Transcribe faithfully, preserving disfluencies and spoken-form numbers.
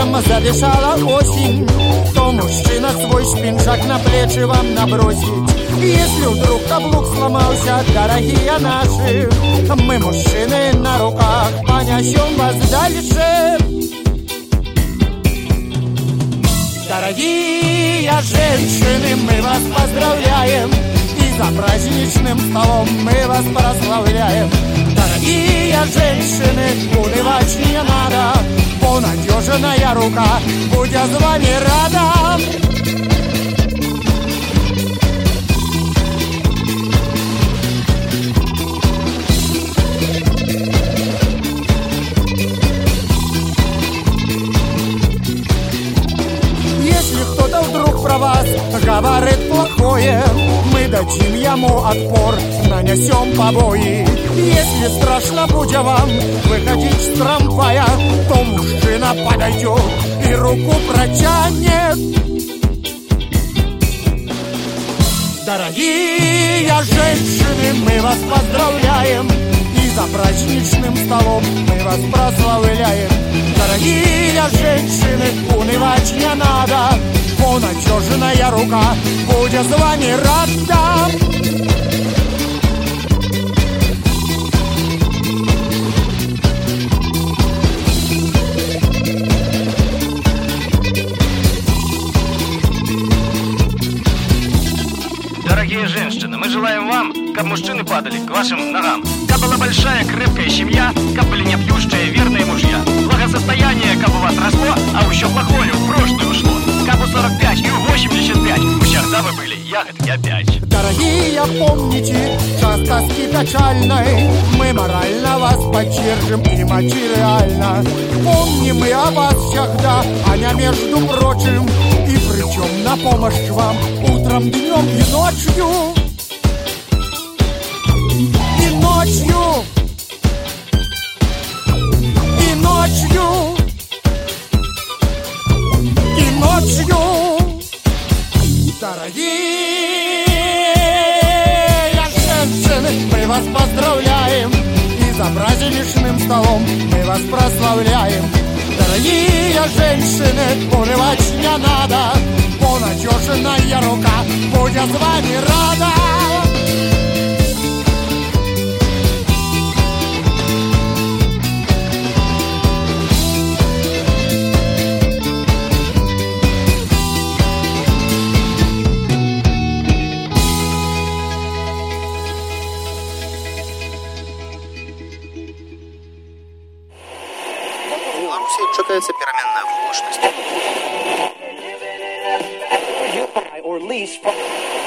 вам задышала осень, то мужчина свой шпинжак на плечи вам набросит. Если вдруг каблук сломался, дорогие наши, мы, мужчины, на руках понесем вас дальше. Дорогие женщины, мы вас поздравляем, и за праздничным столом мы вас прославляем. Дорогие женщины, унывать не надо, бо надежная рука будет с вами рада. Вдруг про вас говорит плохое, мы дадим ему отпор, нанесем побои. Если страшно будет вам выходить с трамвая, то мужчина подойдет и руку протянет. Дорогие женщины, мы вас поздравляем, и за праздничным столом мы вас прославляем. Дорогие женщины, унывать не надо, бо надежная рука будет с вами рада. Дорогие женщины, мы желаем вам, как мужчины падали к вашим ногам, как была большая крепкая семья, как были непьющие верные мужья, благосостояние, как у вас росло, а еще плохое в прошлое ушло, как у сорок пять и у восемьдесят пять, вы всегда вы были ягодки опять. Дорогие, помните, час тоски печальной, мы морально вас поддержим и материально. Помним мы о вас всегда, Аня, между прочим, и причем на помощь вам утром, днем и ночью. И ночью. И ночью. И ночью. Дорогие женщины, мы вас поздравляем, и за праздничным столом мы вас прославляем. Дорогие женщины, унывать не надо, бо надежная рука будет с вами рада. Читается переменная влажность.